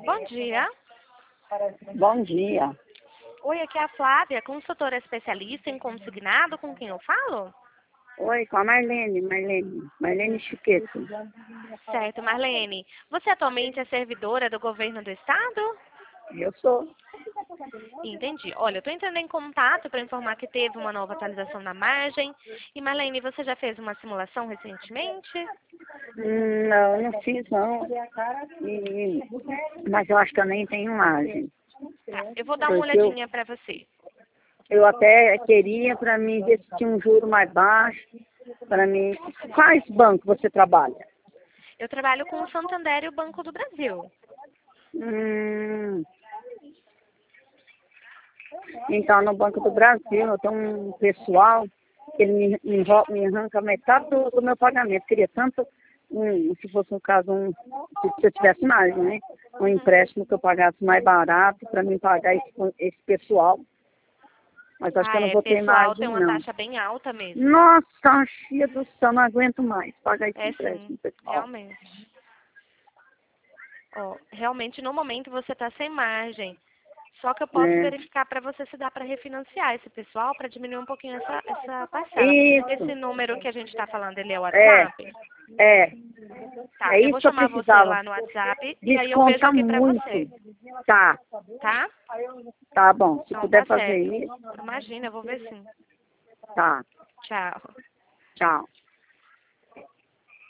Bom dia. Bom dia. Oi, aqui é a Flávia, consultora especialista em consignado, com quem eu falo? Oi, com a Marlene Chiqueto. Certo, Marlene. Você atualmente é servidora do governo do estado? Eu sou. Entendi. Olha, eu estou entrando em contato para informar que teve uma nova atualização na margem. E Marlene, você já fez uma simulação recentemente? Não fiz não. Mas eu acho que eu nem tenho margem. Tá, eu vou dar uma Porque olhadinha para você. eu até queria para mim ver se tinha um juro mais baixo. Para mim. Quais bancos você trabalha? Eu trabalho com o Santander e o Banco do Brasil. Então, no Banco do Brasil, eu tenho um pessoal que ele me arranca metade do meu pagamento. Queria tanto, se fosse um caso, se eu tivesse mais, né? Um empréstimo que eu pagasse mais barato para mim pagar esse pessoal. Mas acho que eu não vou ter Pessoal margem, tem uma não. taxa bem alta mesmo. Nossa, chia do céu, não aguento mais pagar esse É empréstimo, sim, pessoal. realmente. Ó, realmente no momento você está sem margem. Só que eu posso É. verificar para você se dá para refinanciar esse pessoal para diminuir um pouquinho essa parcela. Isso. Esse número que a gente está falando, ele é o É, WhatsApp? é. Tá, É eu isso vou que eu chamar você precisava. lá no WhatsApp e aí eu vejo Desconta aqui para muito. você, Tá, tá? tá bom. Se Então puder tá fazer certo. isso, Imagina, eu vou ver sim. tá. Tchau. Tchau.